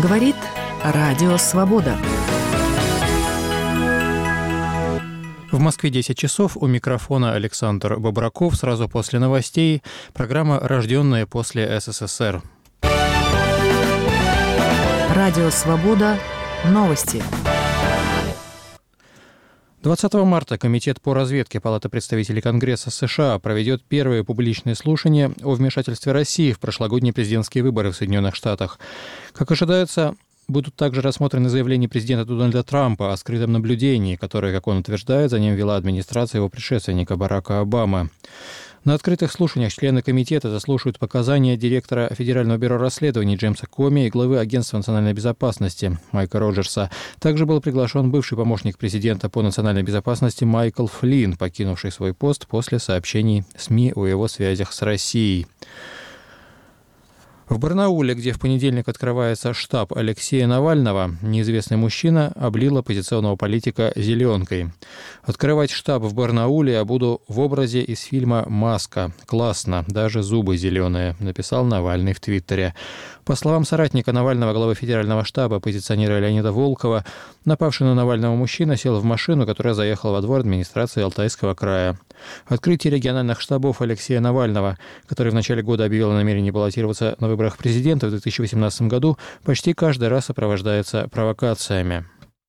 Говорит Радио Свобода. В Москве 10 часов. У микрофона Александр Бобраков. Сразу после новостей программа «Рожденные после СССР». Радио Свобода. Новости. 20 марта Комитет по разведке Палаты представителей Конгресса США проведет первые публичные слушания о вмешательстве России в прошлогодние президентские выборы в Соединенных Штатах. Как ожидается, будут также рассмотрены заявления президента Дональда Трампа о скрытом наблюдении, которое, как он утверждает, за ним вела администрация его предшественника Барака Обамы. На открытых слушаниях члены комитета заслушают показания директора Федерального бюро расследований Джеймса Коми и главы Агентства национальной безопасности Майка Роджерса. Также был приглашен бывший помощник президента по национальной безопасности Майкл Флинн, покинувший свой пост после сообщений СМИ о его связях с Россией. В Барнауле, где в понедельник открывается штаб Алексея Навального, неизвестный мужчина облил оппозиционного политика зеленкой. «Открывать штаб в Барнауле я буду в образе из фильма «Маска». Классно, даже зубы зеленые», написал Навальный в Твиттере. По словам соратника Навального, главы федерального штаба, оппозиционера Леонида Волкова, напавший на Навального мужчина сел в машину, которая заехала во двор администрации Алтайского края. Открытие региональных штабов Алексея Навального, который в начале года объявил о намерении баллотироваться на выборах президента в 2018 году, почти каждый раз сопровождается провокациями.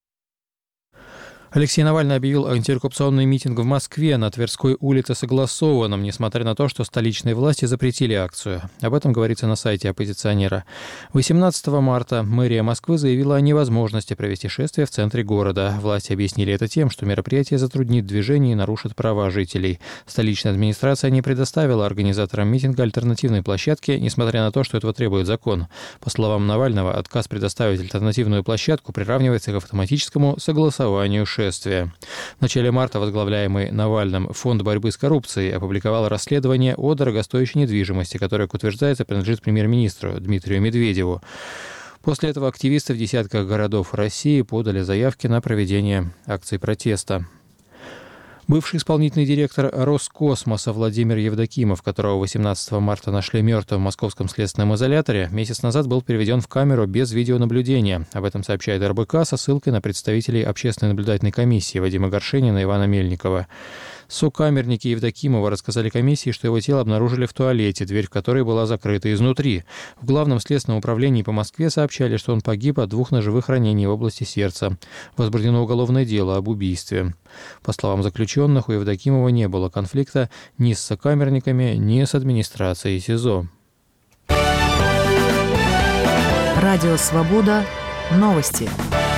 Алексей Навальный объявил антикоррупционный митинг в Москве на Тверской улице согласованным, несмотря на то, что столичные власти запретили акцию. Об этом говорится на сайте оппозиционера. 18 марта мэрия Москвы заявила о невозможности провести шествие в центре города. Власти объяснили это тем, что мероприятие затруднит движение и нарушит права жителей. Столичная администрация не предоставила организаторам митинга альтернативной площадки, несмотря на то, что этого требует закон. По словам Навального, отказ предоставить альтернативную площадку приравнивается к автоматическому согласованию шествия. В начале марта возглавляемый Навальным Фонд борьбы с коррупцией опубликовал расследование о дорогостоящей недвижимости, которое, как утверждается, принадлежит премьер-министру Дмитрию Медведеву. После этого активисты в десятках городов России подали заявки на проведение акций протеста. Бывший исполнительный директор Роскосмоса Владимир Евдокимов, которого 18 марта нашли мертвым в московском следственном изоляторе, месяц назад был переведен в камеру без видеонаблюдения. Об этом сообщает РБК со ссылкой на представителей Общественной наблюдательной комиссии Вадима Горшенина и Ивана Мельникова. Сокамерники Евдокимова рассказали комиссии, что его тело обнаружили в туалете, дверь в которой была закрыта изнутри. В Главном следственном управлении по Москве сообщали, что он погиб от 2 ножевых ранений в области сердца. Возбуждено уголовное дело об убийстве. По словам заключенных, у Евдокимова не было конфликта ни с сокамерниками, ни с администрацией СИЗО. Радио Свобода. Новости.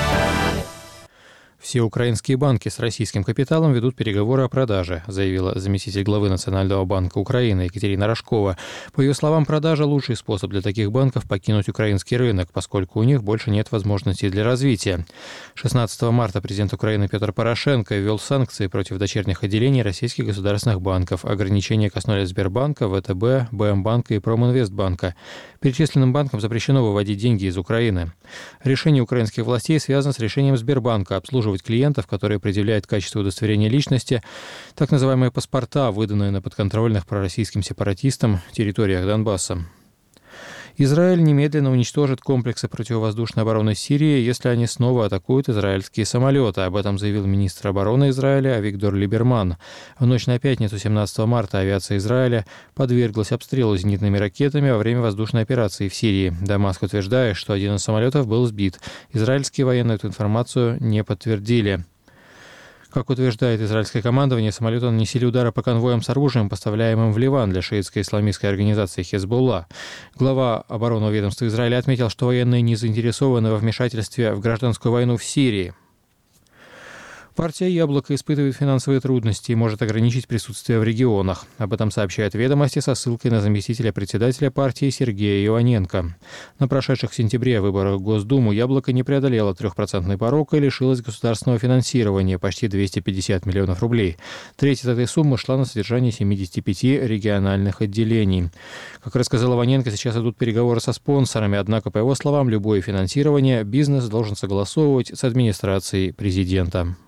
Все украинские банки с российским капиталом ведут переговоры о продаже, заявила заместитель главы Национального банка Украины Екатерина Рожкова. По ее словам, продажа – лучший способ для таких банков покинуть украинский рынок, поскольку у них больше нет возможностей для развития. 16 марта президент Украины Петр Порошенко ввел санкции против дочерних отделений российских государственных банков. Ограничения коснулись Сбербанка, ВТБ, БМ-банка и Проминвестбанка. Перечисленным банкам запрещено выводить деньги из Украины. Решение украинских властей связано с решением Сбербанка обслуживать клиентов, которые предъявляют качество удостоверения личности, так называемые паспорта, выданные на подконтрольных пророссийским сепаратистам территориях Донбасса. Израиль немедленно уничтожит комплексы противовоздушной обороны Сирии, если они снова атакуют израильские самолеты. Об этом заявил министр обороны Израиля Авигдор Либерман. В ночь на пятницу, 17 марта, авиация Израиля подверглась обстрелу зенитными ракетами во время воздушной операции в Сирии. Дамаск утверждает, что один из самолетов был сбит. Израильские военные эту информацию не подтвердили. Как утверждает израильское командование, самолеты нанесли удары по конвоям с оружием, поставляемым в Ливан для шиитской исламистской организации Хезболла. Глава оборонного ведомства Израиля отметил, что военные не заинтересованы во вмешательстве в гражданскую войну в Сирии. Партия «Яблоко» испытывает финансовые трудности и может ограничить присутствие в регионах. Об этом сообщают «Ведомости» со ссылкой на заместителя председателя партии Сергея Иваненко. На прошедших в сентябре выборах в Госдуму «Яблоко» не преодолело 3% порог и лишилось государственного финансирования почти 250 миллионов рублей. Треть от этой суммы шла на содержание 75 региональных отделений. Как рассказал Иваненко, сейчас идут переговоры со спонсорами, однако, по его словам, любое финансирование бизнес должен согласовывать с администрацией президента.